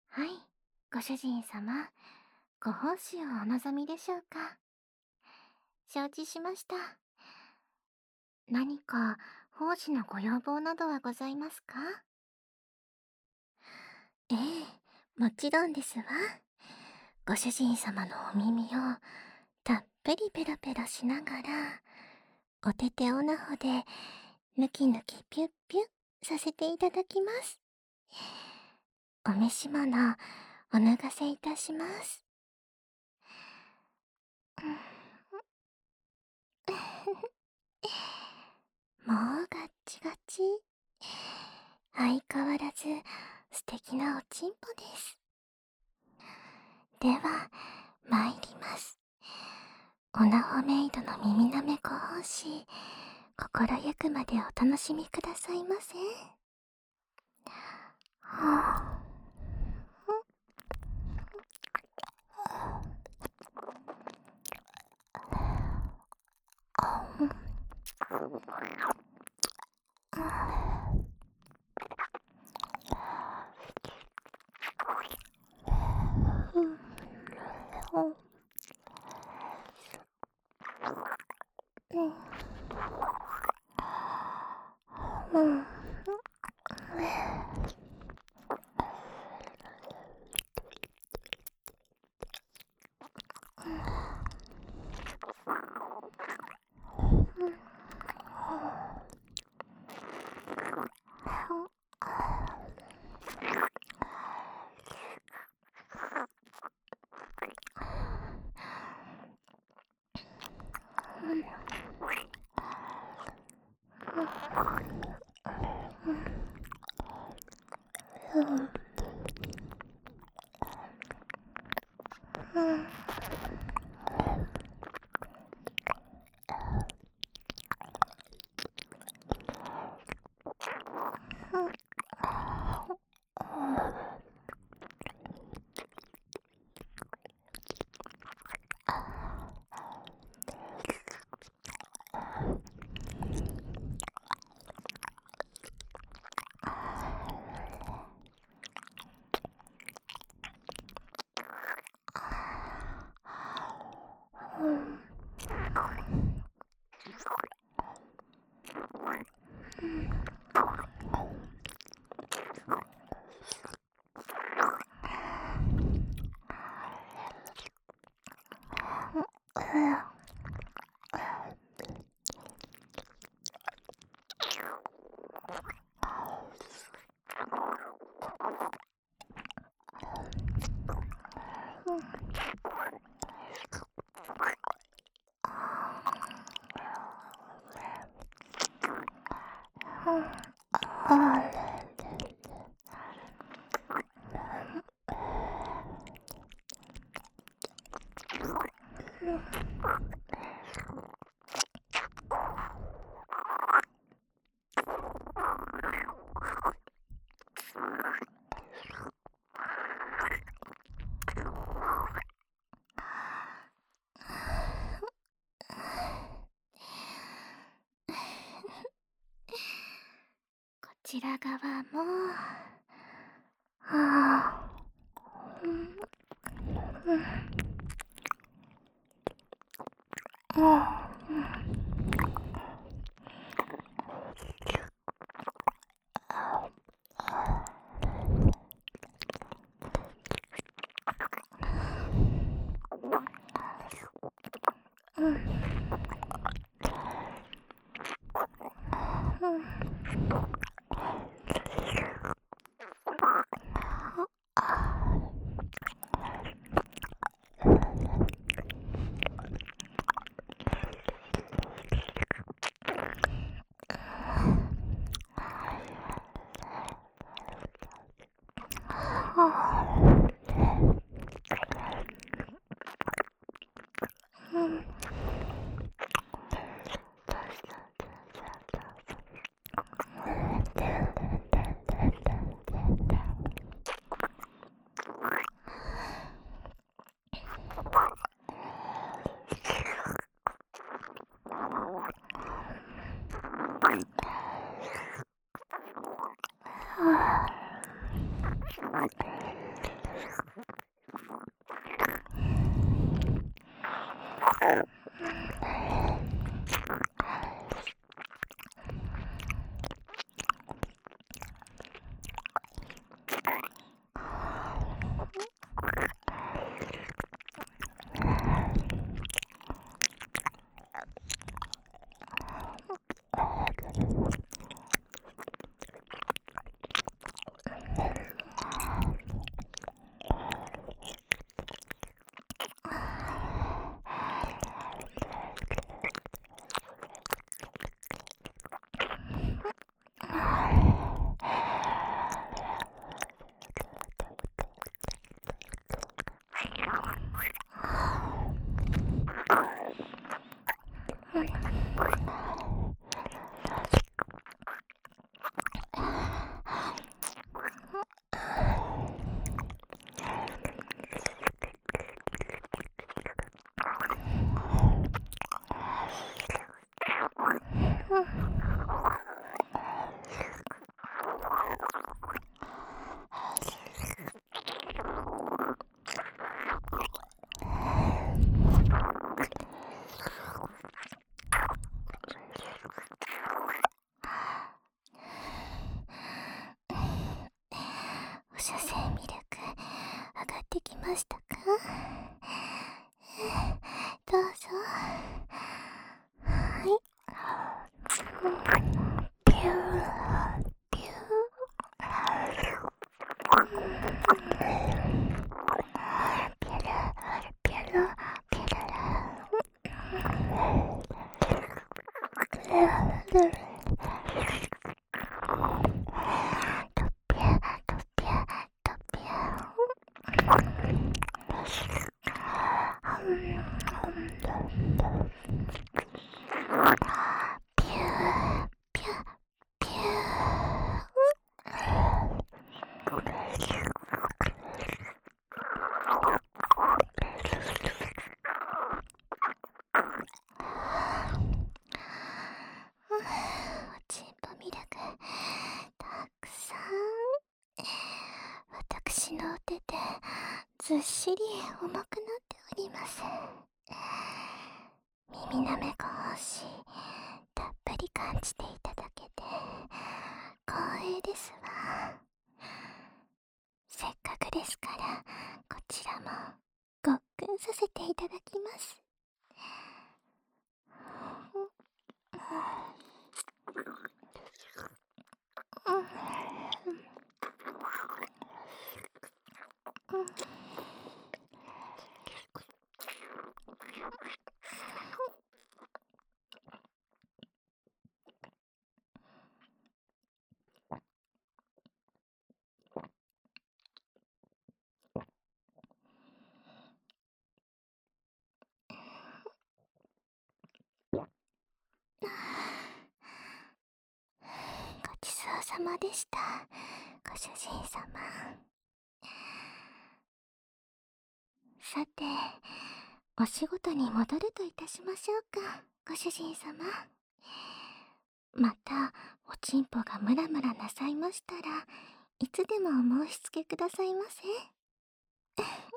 はい、ご主人様、ご奉仕をお望みでしょうか。承知しました。何か奉仕のご要望などはございますか？ええ、もちろんですわ。ご主人様のお耳をたっぷりペロペロしながら、お手手おなほでぬきぬきピュッピュッさせていただきます。お召し物、お脱がせいたします。もうガッチガチ。相変わらず素敵なおちんぽです。では、参ります。オナホメイドの耳なめご奉仕、心ゆくまでお楽しみくださいませ。はあ、うん、こちら側も、はあ、 お射精ミルク上がってきましたか？どうぞ。はい。ピューピュー。ピュルピュルピュルルルル。おちんぽミルクたくさん。私のお手でずっしり重くなっております。耳なめが欲しいたっぷり感じていただけて光栄ですわ。せっかくですからこちらもごっくんさせていただきます。ごちそうさまでした、ご主人様。さて、お仕事に戻るといたしましょうか、ご主人様。また、おちんぽがムラムラなさいましたらいつでもお申し付けくださいませ。